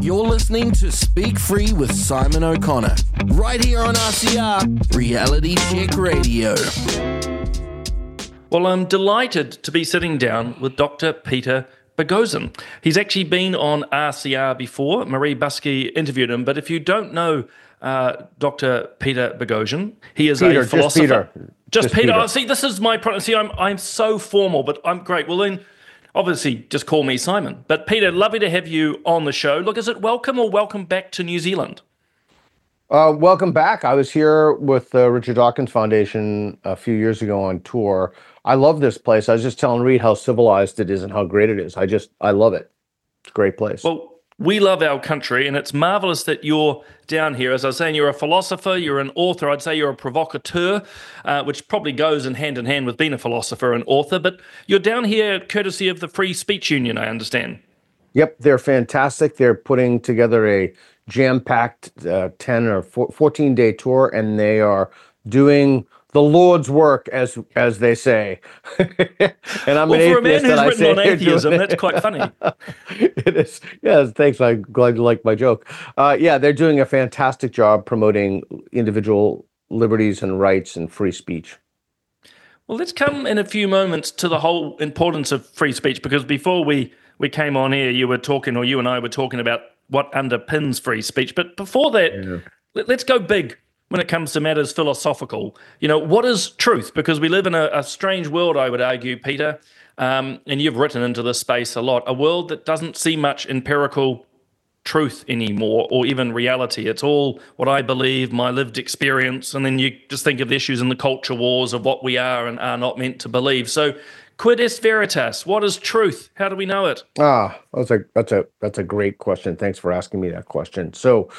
You're listening to Speak Free with Simon O'Connor, right here on RCR, Reality Check Radio. Well, I'm delighted to be sitting down with Dr. Peter Boghossian. He's actually been on RCR before. Marie Buskey interviewed him, but if you don't know Dr. Peter Boghossian, he is a philosopher. Just Peter. Oh, see, this is my problem. See, I'm so formal, but I'm great. Well, then, obviously, just call me Simon. But Peter, lovely to have you on the show. Look, is it welcome or welcome back to New Zealand? Welcome back. I was here with the Richard Dawkins Foundation a few years ago on tour. I love this place. I was just telling Reed how civilized it is and how great it is. I love it. It's a great place. Well, we love our country, and it's marvelous that you're down here. As I was saying, you're a philosopher, you're an author. I'd say you're a provocateur, which probably goes in hand with being a philosopher and author. But you're down here courtesy of the Free Speech Union, I understand. Yep, they're fantastic. They're putting together a jam-packed 10 or 14-day tour, and they are doing the Lord's work, as they say. And I'm an atheist. For a man who's written on atheism, that's quite funny. It is. Yeah, thanks. I'm glad you like my joke. Yeah, they're doing a fantastic job promoting individual liberties and rights and free speech. Well, let's come in a few moments to the whole importance of free speech, because before we came on here, you and I were talking about what underpins free speech. But before that, let's go big when it comes to matters philosophical. You know, what is truth? Because we live in a strange world, I would argue, Peter, and you've written into this space a lot, a world that doesn't see much empirical truth anymore, or even reality. It's all what I believe, my lived experience, and then you just think of the issues in the culture wars of what we are and are not meant to believe. So quid est veritas? What is truth? How do we know it? That's a great question. Thanks for asking me that question. So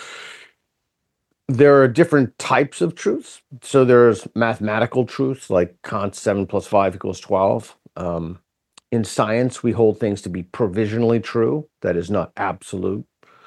there are different types of truths. So there's mathematical truths, like Kant's 7 + 5 = 12. In science, we hold things to be provisionally true. That is not absolute.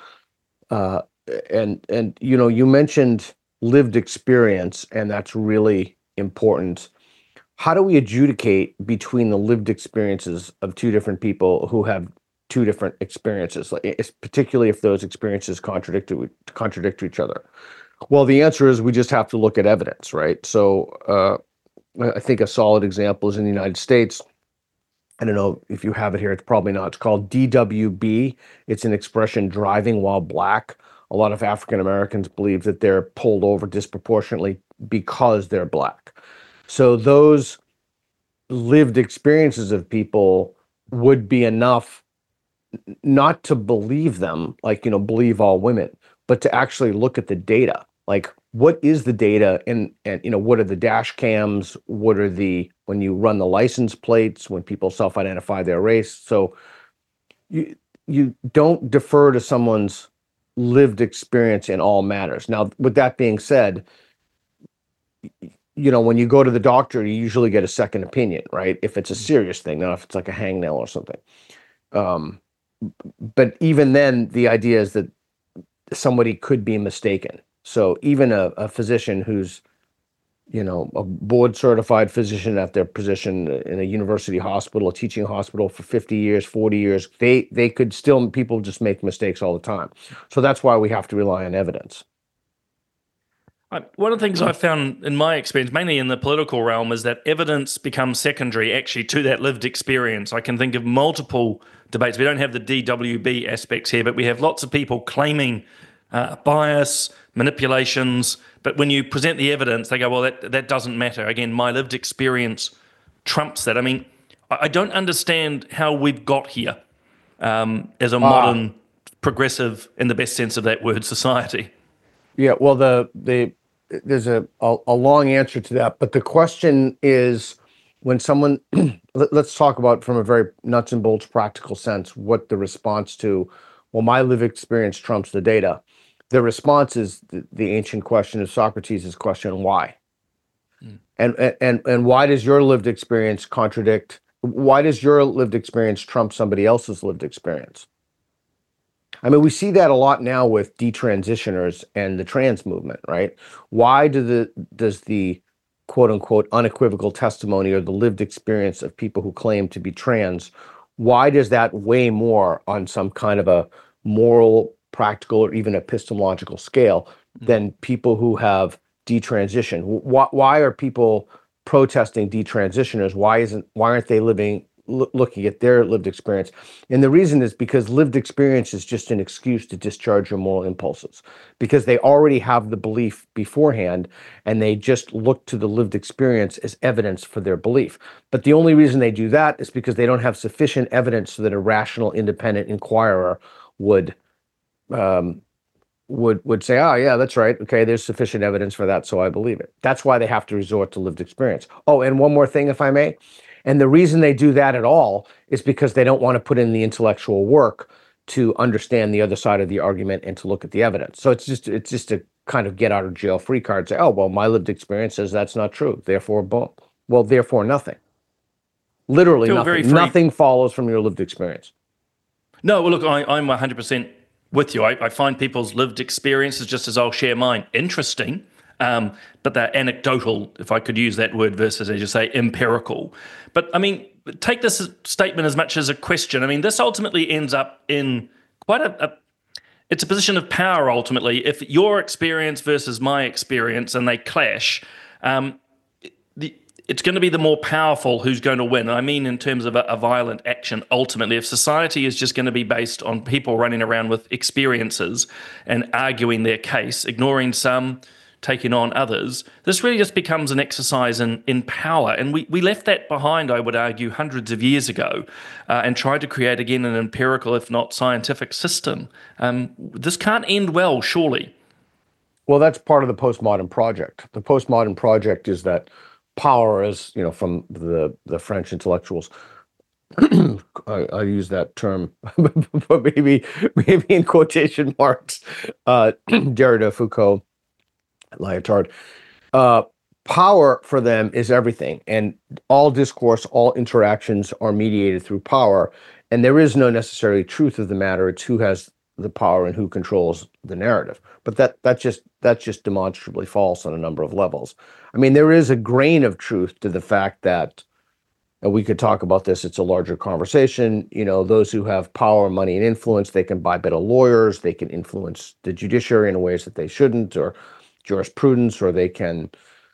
And you mentioned lived experience, and that's really important. How do we adjudicate between the lived experiences of two different people who have two different experiences, particularly if those experiences contradict each other? Well, the answer is we just have to look at evidence, right? So I think a solid example is in the United States. I don't know if you have it here. It's probably not. It's called DWB. It's an expression, driving while black. A lot of African Americans believe that they're pulled over disproportionately because they're black. So those lived experiences of people would be enough not to believe them, like, believe all women, but to actually look at the data. Like, what is the data, and what are the dash cams? What are when you run the license plates, when people self-identify their race? So you don't defer to someone's lived experience in all matters. Now, with that being said, when you go to the doctor, you usually get a second opinion, right? If it's a serious thing, not if it's like a hangnail or something. But even then, the idea is that somebody could be mistaken. So even a physician who's, a board certified physician at their position in a university hospital, a teaching hospital for 50 years, 40 years, they could still, people just make mistakes all the time. So that's why we have to rely on evidence. One of the things I've found in my experience, mainly in the political realm, is that evidence becomes secondary actually to that lived experience. I can think of multiple debates. We don't have the DWB aspects here, but we have lots of people claiming bias, manipulations, but when you present the evidence, they go, well, that doesn't matter. Again, my lived experience trumps that. I mean, I don't understand how we've got here as a modern, progressive, in the best sense of that word, society. Yeah, well, there's a long answer to that, but the question is, when someone, let's talk about from a very nuts and bolts practical sense, what the response to, well, my lived experience trumps the data. The response is the ancient question of Socrates' question, why? And why does your lived experience why does your lived experience trump somebody else's lived experience? I mean, we see that a lot now with detransitioners and the trans movement, right? Why does the quote unquote unequivocal testimony or the lived experience of people who claim to be trans, why does that weigh more on some kind of a moral practical or even epistemological scale than people who have detransitioned. Why are people protesting detransitioners? Why aren't they looking at their lived experience? And the reason is because lived experience is just an excuse to discharge your moral impulses, because they already have the belief beforehand and they just look to the lived experience as evidence for their belief. But the only reason they do that is because they don't have sufficient evidence so that a rational, independent inquirer would say, oh yeah, that's right. Okay, there's sufficient evidence for that, so I believe it. That's why they have to resort to lived experience. Oh, and one more thing, if I may. And the reason they do that at all is because they don't want to put in the intellectual work to understand the other side of the argument and to look at the evidence. So it's just a kind of get out of jail free card. Say, oh, well, my lived experience says that's not true. Therefore, boom. Well, therefore, nothing. Literally nothing. Nothing follows from your lived experience. No, well, look, I'm 100% with you. I find people's lived experiences, just as I'll share mine, interesting, but they're anecdotal, if I could use that word, versus, as you say, empirical. But I mean, take this statement as much as a question. I mean, this ultimately ends up in quite it's a position of power, ultimately. If your experience versus my experience and they clash, it's going to be the more powerful who's going to win. And I mean in terms of a violent action, ultimately. If society is just going to be based on people running around with experiences and arguing their case, ignoring some, taking on others, this really just becomes an exercise in power. And we left that behind, I would argue, hundreds of years ago, and tried to create, again, an empirical, if not scientific system. This can't end well, surely. Well, that's part of the postmodern project. The postmodern project is that power is, from the French intellectuals. I use that term, but maybe in quotation marks. Derrida, Foucault, Lyotard. Power for them is everything, and all discourse, all interactions are mediated through power. And there is no necessary truth of the matter. It's who has the power and who controls the narrative. But that's just demonstrably false on a number of levels. I mean, there is a grain of truth to the fact that, and we could talk about this, it's a larger conversation, those who have power, money, and influence, they can buy better lawyers, they can influence the judiciary in ways that they shouldn't, or jurisprudence, or they can,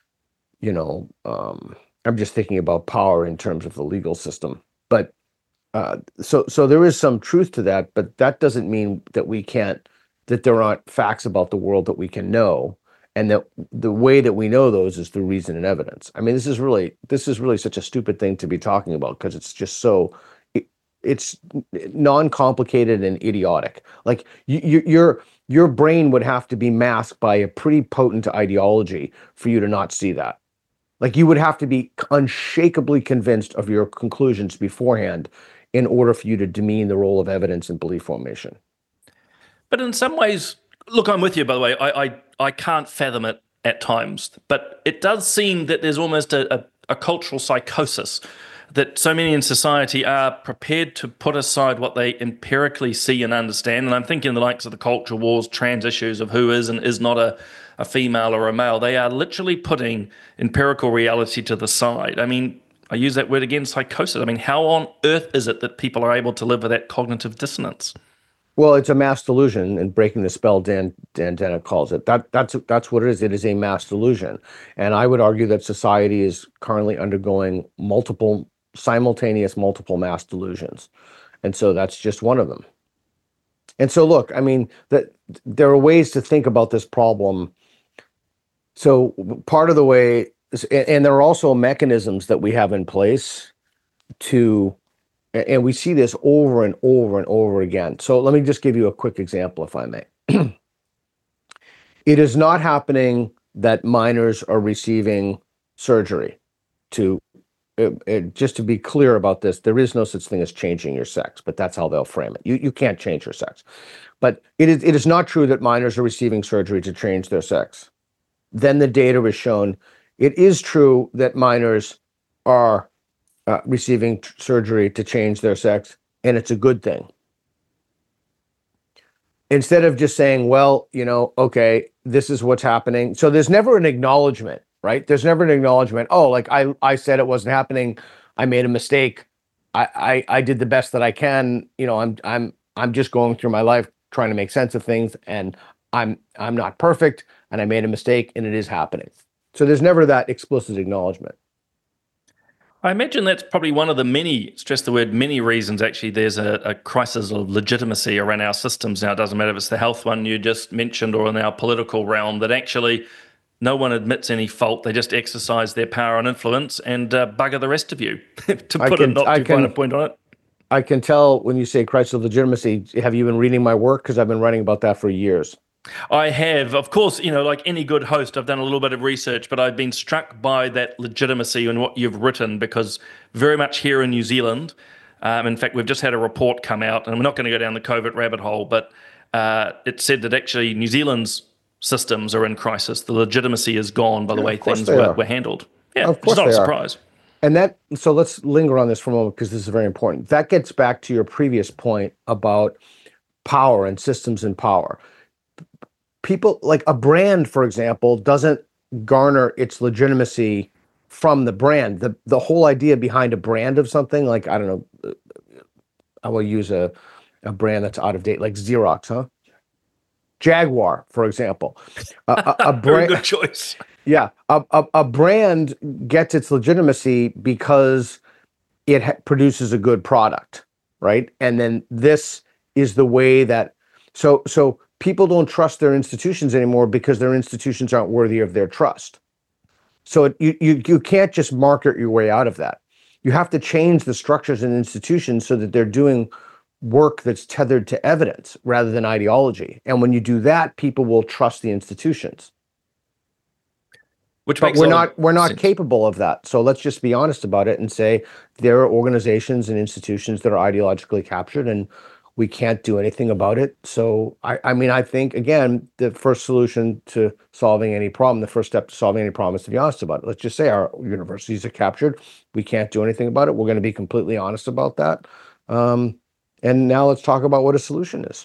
I'm just thinking about power in terms of the legal system. But so there is some truth to that, but that doesn't mean that that there aren't facts about the world that we can know, and that the way that we know those is through reason and evidence. I mean, this is really such a stupid thing to be talking about, because it's just it's non-complicated and idiotic. Like your brain would have to be masked by a pretty potent ideology for you to not see that. Like, you would have to be unshakably convinced of your conclusions beforehand in order for you to demean the role of evidence in belief formation. But in some ways, look, I'm with you, by the way. I can't fathom it at times, but it does seem that there's almost a cultural psychosis, that so many in society are prepared to put aside what they empirically see and understand. And I'm thinking the likes of the culture wars, trans issues of who is and is not a female or a male. They are literally putting empirical reality to the side. I mean, I use that word again, psychosis. I mean, how on earth is it that people are able to live with that cognitive dissonance? Well, it's a mass delusion, and breaking the spell, Dan Dennett calls it. That's what it is. It is a mass delusion. And I would argue that society is currently undergoing multiple mass delusions. And so that's just one of them. And so, look, I mean, there are ways to think about this problem. So part of the way, and there are also mechanisms that we have in place and we see this over and over and over again. So let me just give you a quick example, if I may. It is not happening that minors are receiving surgery just to be clear about this, there is no such thing as changing your sex, but that's how they'll frame it. You can't change your sex. But it is not true that minors are receiving surgery to change their sex. Then the data has shown it is true that minors are receiving surgery to change their sex, and it's a good thing. Instead of just saying, well, okay, this is what's happening. So there's never an acknowledgement, right? There's never an acknowledgement. Oh, like I said it wasn't happening. I made a mistake. I did the best that I can. I'm just going through my life. trying to make sense of things, and I'm not perfect, and I made a mistake, and it is happening. So there's never that explicit acknowledgement. I imagine that's probably one of the many, stress the word many reasons, actually, there's a crisis of legitimacy around our systems now. It doesn't matter if it's the health one you just mentioned or in our political realm, that actually no one admits any fault. They just exercise their power and influence and bugger the rest of you, to put it not too fine a point on it. I can tell when you say crisis of legitimacy, have you been reading my work? Because I've been writing about that for years. I have. Of course, like any good host, I've done a little bit of research, but I've been struck by that legitimacy in what you've written, because very much here in New Zealand, in fact, we've just had a report come out, and we're not going to go down the COVID rabbit hole, but it said that actually New Zealand's systems are in crisis. The legitimacy is gone by the way things were handled. Yeah, of course, it's not a surprise. And so let's linger on this for a moment, because this is very important. That gets back to your previous point about power and systems and power. People, like a brand, for example, doesn't garner its legitimacy from the brand. The whole idea behind a brand of something, like, I don't know, I will use a brand that's out of date, like Xerox, huh? Jaguar, for example. A brand, very good choice. Yeah, a brand gets its legitimacy because it produces a good product, right? And then this is the way that so people don't trust their institutions anymore because their institutions aren't worthy of their trust. So you can't just market your way out of that. You have to change the structures and institutions so that they're doing work that's tethered to evidence rather than ideology. And when you do that, people will trust the institutions. But we're not capable of that. So let's just be honest about it and say there are organizations and institutions that are ideologically captured, and we can't do anything about it. So I think, again, the first solution to solving any problem, the first step to solving any problem is to be honest about it. Let's just say our universities are captured. We can't do anything about it. We're going to be completely honest about that. And now let's talk about what a solution is.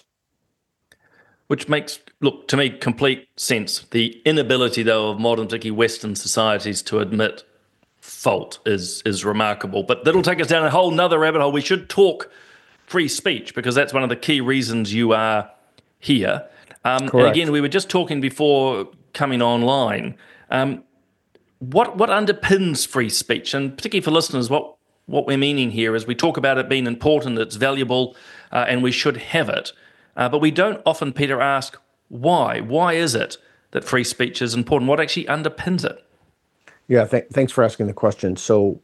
Which makes, look, to me, complete sense. The inability, though, of modern, particularly Western societies to admit fault is remarkable. But that'll take us down a whole nother rabbit hole. We should talk free speech, because that's one of the key reasons you are here. And again, we were just talking before coming online. What underpins free speech? And particularly for listeners, what we're meaning here is we talk about it being important, it's valuable, and we should have it. But we don't often, Peter, ask why. Why is it that free speech is important? What actually underpins it? Yeah, thanks for asking the question. So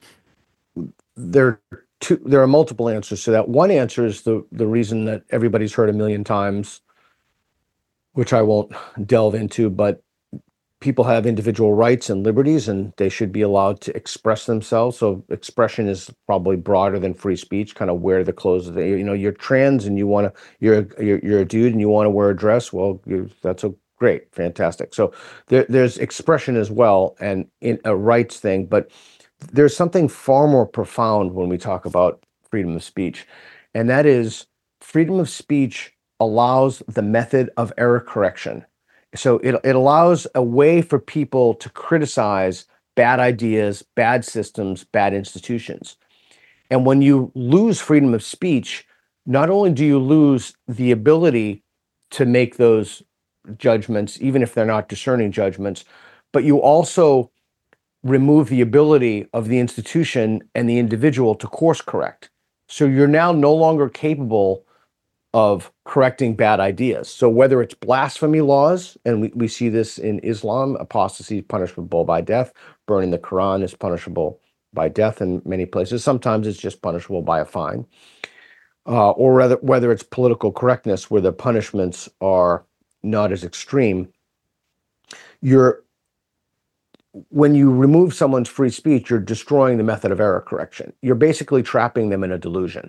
there are multiple answers to that. One answer is the reason that everybody's heard a million times, which I won't delve into, but people have individual rights and liberties, and they should be allowed to express themselves. So expression is probably broader than free speech, kind of wear the clothes. You're trans and you're a dude and you want to wear a dress. Well, that's great, fantastic. So there's expression as well, and in a rights thing, but there's something far more profound when we talk about freedom of speech, and that is freedom of speech allows the method of error correction. So it allows a way for people to criticize bad ideas, bad systems, bad institutions. And when you lose freedom of speech, not only do you lose the ability to make those judgments, even if they're not discerning judgments, but you also remove the ability of the institution and the individual to course correct. So you're now no longer capable of correcting bad ideas. So whether it's blasphemy laws, and we see this in Islam, apostasy is punishable by death, burning the Quran is punishable by death in many places. Sometimes it's just punishable by a fine. Or rather, whether it's political correctness, where the punishments are not as extreme. When you remove someone's free speech, you're destroying the method of error correction. You're basically trapping them in a delusion.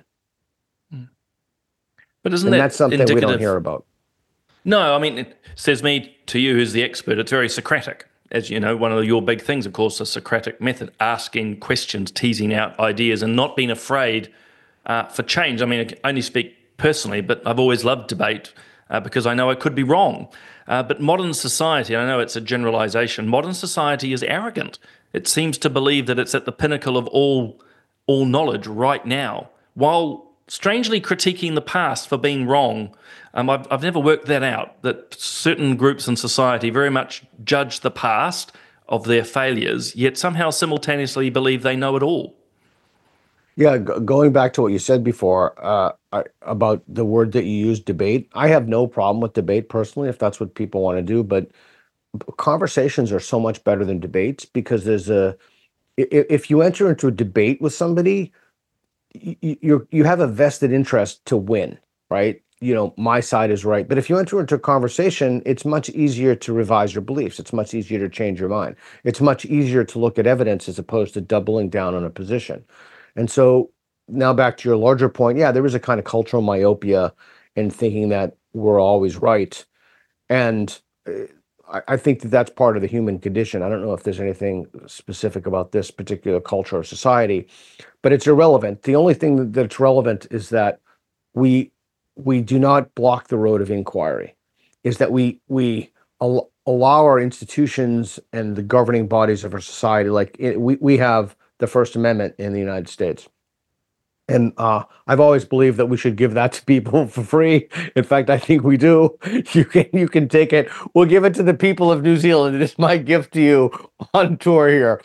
But that's something we don't hear about. No, I mean, it says me to you, who's the expert, it's very Socratic. As you know, one of your big things, of course, the Socratic method, asking questions, teasing out ideas, and not being afraid for change. I mean, I can only speak personally, but I've always loved debate because I know I could be wrong. But modern society, I know it's a generalization, modern society is arrogant. It seems to believe that it's at the pinnacle of all knowledge right now, while strangely critiquing the past for being wrong. I've never worked that out, that certain groups in society very much judge the past of their failures, yet somehow simultaneously believe they know it all. Yeah, going back to what you said before about the word that you used, debate. I have no problem with debate personally, if that's what people want to do. But conversations are so much better than debates because if you enter into a debate with somebody, you have a vested interest to win, right? My side is right. But if you enter into a conversation, it's much easier to revise your beliefs. It's much easier to change your mind. It's much easier to look at evidence as opposed to doubling down on a position. And so now back to your larger point, yeah, there is a kind of cultural myopia in thinking that we're always right. And I think that that's part of the human condition. I don't know if there's anything specific about this particular culture or society, but it's irrelevant. The only thing that's relevant is that we do not block the road of inquiry, is that we allow our institutions and the governing bodies of our society, we have the First Amendment in the United States. And I've always believed that we should give that to people for free. In fact, I think we do. You can take it. We'll give it to the people of New Zealand. It is my gift to you on tour here.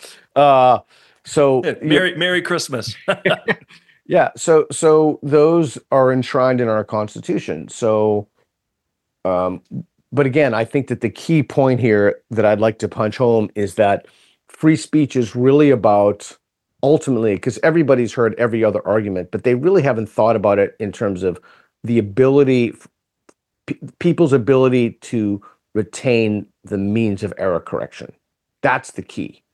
Merry Christmas. Yeah. So those are enshrined in our Constitution. So, but again, I think that the key point here that I'd like to punch home is that free speech is really about, ultimately, because everybody's heard every other argument, but they really haven't thought about it in terms of the ability, people's ability to retain the means of error correction. That's the key.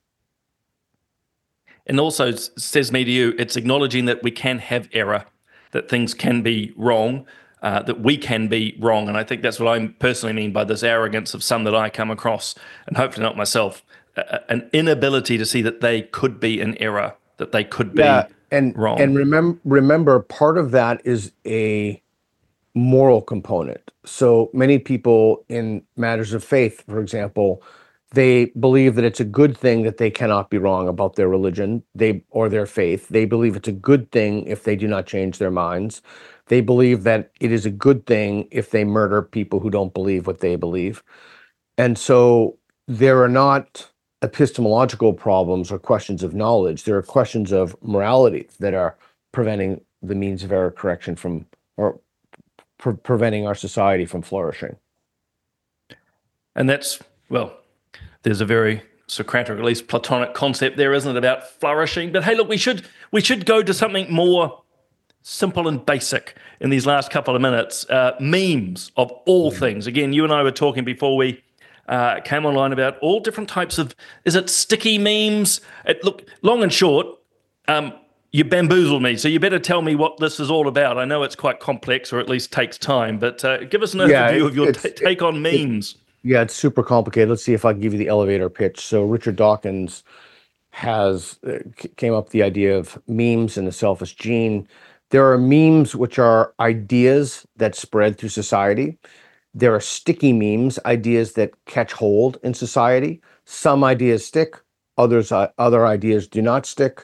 And also, says me to you, it's acknowledging that we can have error, that things can be wrong, that we can be wrong. And I think that's what I personally mean by this arrogance of some that I come across, and hopefully not myself, an inability to see that they could be in error, that they could be wrong. And remember, part of that is a moral component. So many people in matters of faith, for example, they believe that it's a good thing that they cannot be wrong about their religion, or their faith. They believe it's a good thing if they do not change their minds. They believe that it is a good thing if they murder people who don't believe what they believe. And so there are not epistemological problems or questions of knowledge. There are questions of morality that are preventing the means of error correction from, or preventing our society from flourishing. And that's, well, there's a very Socratic, or at least Platonic concept there, isn't it, about flourishing? But hey, look, we should go to something more simple and basic in these last couple of minutes. Memes of all things. Again, you and I were talking before we came online about all different types of, is it sticky memes? Look, long and short, you bamboozled me, so you better tell me what this is all about. I know it's quite complex, or at least takes time, but give us an overview of your take on memes. Yeah, it's super complicated. Let's see if I can give you the elevator pitch. So Richard Dawkins came up with the idea of memes and the selfish gene. There are memes which are ideas that spread through society. There are sticky memes, ideas that catch hold in society. Some ideas stick, other ideas do not stick.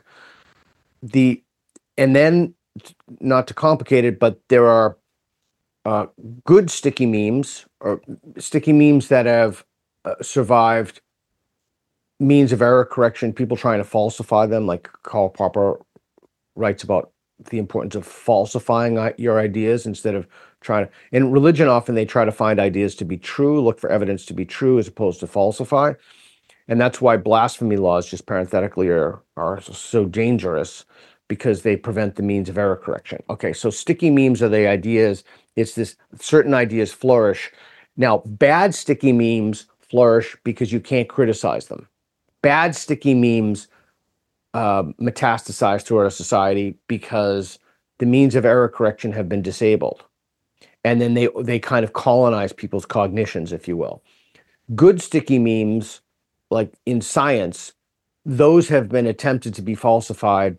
And then, not to complicate it, but there are good sticky memes, or sticky memes that have survived means of error correction, people trying to falsify them, like Karl Popper writes about the importance of falsifying your ideas instead of trying to. In religion, often they try to find ideas to be true, look for evidence to be true as opposed to falsify. And that's why blasphemy laws, just parenthetically, are so dangerous, because they prevent the means of error correction. Okay, so sticky memes are the ideas. It's this, certain ideas flourish. Now, bad sticky memes flourish because you can't criticize them. Bad sticky memes metastasize throughout our society because the means of error correction have been disabled. And then they kind of colonize people's cognitions, if you will. Good sticky memes, like in science, those have been attempted to be falsified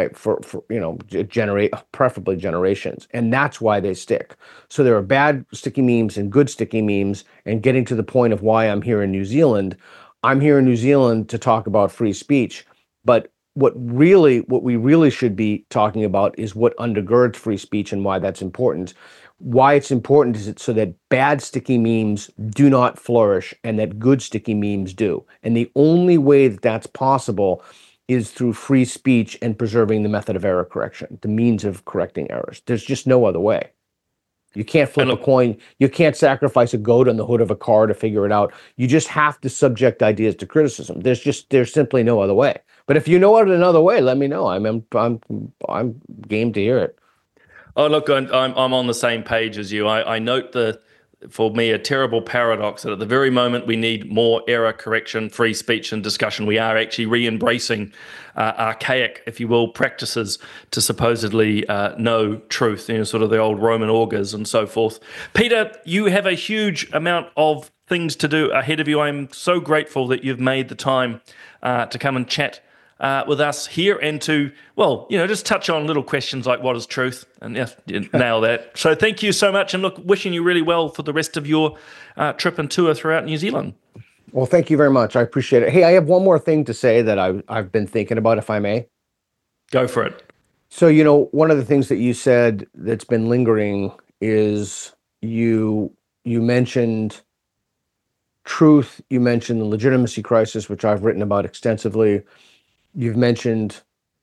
preferably generations, and that's why they stick. So there are bad sticky memes and good sticky memes. And getting to the point of why I'm here in New Zealand, I'm here in New Zealand to talk about free speech, but what we really should be talking about is what undergirds free speech and why that's important. Why it's important is so that bad sticky memes do not flourish and that good sticky memes do. And the only way that that's possible is through free speech and preserving the method of error correction, the means of correcting errors. There's just no other way. You can't flip a coin. You can't sacrifice a goat on the hood of a car to figure it out. You just have to subject ideas to criticism. There's simply no other way. But if you know of another way, let me know. I'm game to hear it. Oh, look, I'm on the same page as you. I note for me, a terrible paradox that at the very moment we need more error correction, free speech and discussion, we are actually re-embracing archaic, if you will, practices to supposedly know truth, sort of the old Roman augurs and so forth. Peter, you have a huge amount of things to do ahead of you. I'm so grateful that you've made the time to come and chat with us here and to, just touch on little questions like what is truth, and yes, you nail that. So thank you so much, and look, wishing you really well for the rest of your trip and tour throughout New Zealand. Well, thank you very much. I appreciate it. Hey, I have one more thing to say that I've been thinking about, if I may. Go for it. So, one of the things that you said that's been lingering is you mentioned truth, you mentioned the legitimacy crisis, which I've written about extensively. You've mentioned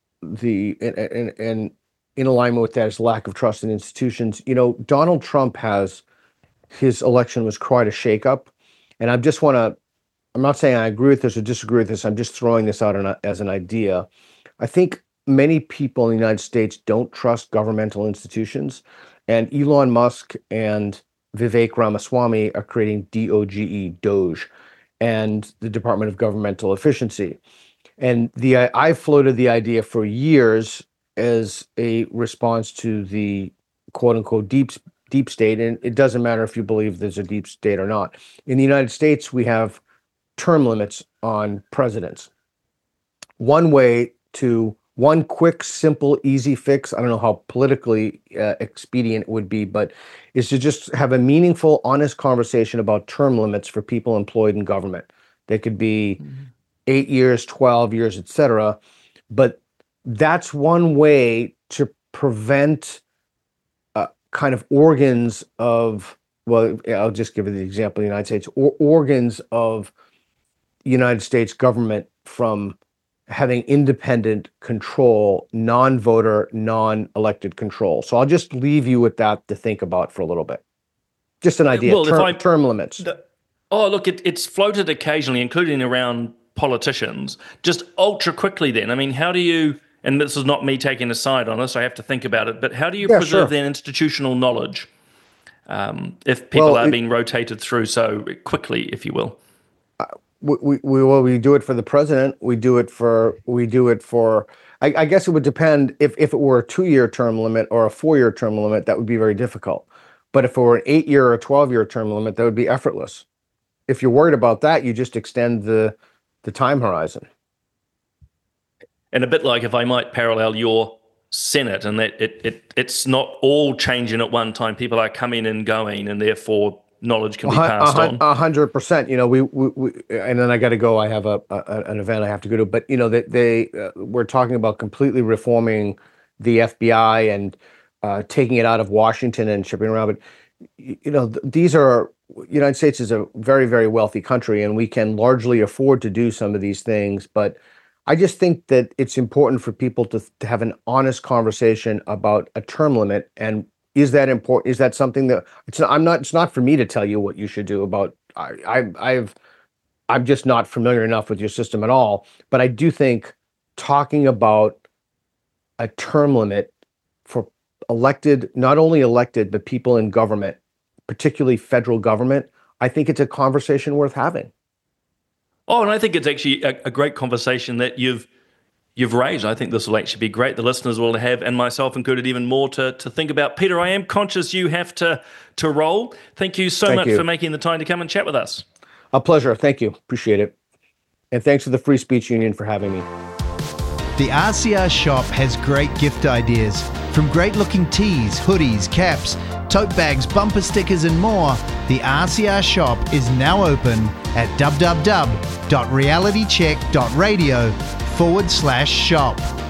and in alignment with that is lack of trust in institutions. Donald Trump his election was quite a shakeup. And I'm not saying I agree with this or disagree with this. I'm just throwing this out as an idea. I think many people in the United States don't trust governmental institutions. And Elon Musk and Vivek Ramaswamy are creating DOGE, and the Department of Governmental Efficiency. And I floated the idea for years as a response to the quote unquote deep state. And it doesn't matter if you believe there's a deep state or not. In the United States, we have term limits on presidents. One quick, simple, easy fix, I don't know how politically expedient it would be, but is to just have a meaningful, honest conversation about term limits for people employed in government. They could be 8 years, 12 years, etc. But that's one way to prevent kind of organs of, I'll just give you the example of the United States, organs of the United States government from having independent control, non-voter, non-elected control. So I'll just leave you with that to think about for a little bit. Just an idea, term limits. Look, it's floated occasionally, including around politicians, just ultra quickly then. I mean, how do you, and this is not me taking a side on this, I have to think about it, but how do you preserve their institutional knowledge if people are being rotated through so quickly, if you will? We do it for the president. We do it for. I guess it would depend if it were a 2-year term limit or a 4-year term limit. That would be very difficult. But if it were an 8-year or 12-year term limit, that would be effortless. If you're worried about that, you just extend the time horizon. And a bit like, if I might parallel your Senate, and that it's not all changing at one time. People are coming and going, and therefore knowledge can be passed on. 100%. We and then I got to go. I have an event I have to go to. But we're talking about completely reforming the FBI and taking it out of Washington and shipping around. But United States is a very, very wealthy country, and we can largely afford to do some of these things. But I just think that it's important for people to have an honest conversation about a term limit. And is that important? Is that something that it's not for me to tell you what you should do about? I'm just not familiar enough with your system at all. But I do think talking about a term limit for not only elected, but people in government, particularly federal government, I think it's a conversation worth having. Oh, and I think it's actually a great conversation that you've raised. I think this will actually be great. The listeners will have, and myself included, even more to think about. Peter, I am conscious you have to roll. Thank you so much for making the time to come and chat with us. A pleasure. Thank you. Appreciate it. And thanks to the Free Speech Union for having me. The RCR shop has great gift ideas. From great-looking tees, hoodies, caps, tote bags, bumper stickers and more, the RCR shop is now open at www.realitycheck.radio/shop. RCA.org.au/shop.